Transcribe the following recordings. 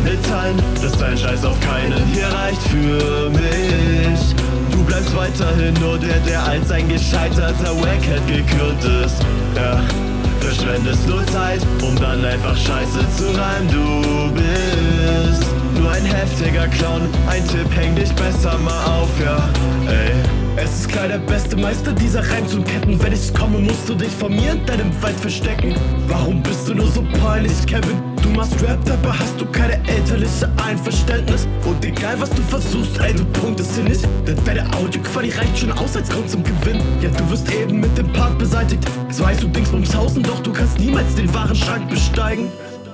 mitteilen, dass dein Scheiß auf keinen hier reicht für mich. Du bleibst weiterhin nur der als ein gescheiterter Wackhead gekürt ist. Ja, verschwendest nur Zeit, um dann einfach Scheiße zu reimen. Du bist nur ein heftiger Clown, ein Tipp, häng dich besser mal auf, ja, ey. Es ist klar, der beste Meister dieser Reims und Ketten. Wenn ich komme, musst du dich vor mir in deinem Wald verstecken. Warum bist du nur so peinlich, Kevin? Du machst Rap, dabei hast du keine elterliche Einverständnis. Und egal was du versuchst, ey, du punktest hier nicht. Denn deine Audioqualität reicht schon aus als Grund zum Gewinn. Ja, du wirst eben mit dem Part beseitigt. So heißt du Dingsbumshausen, doch du kannst niemals den wahren Schrank besteigen.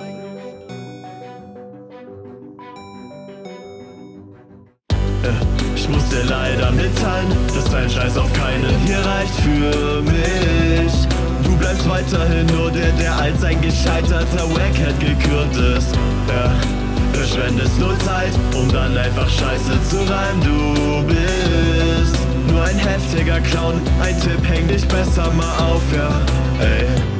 Ich muss dir leider mitteilen, dass dein Scheiß auf keinen hier reicht für mich. Du bleibst weiterhin nur der als ein gescheiterter Wackhead gekürt ist. Ja, verschwendest nur Zeit, um dann einfach Scheiße zu reimen. Du bist nur ein heftiger Clown, ein Tipp, häng dich besser mal auf, ja, ey.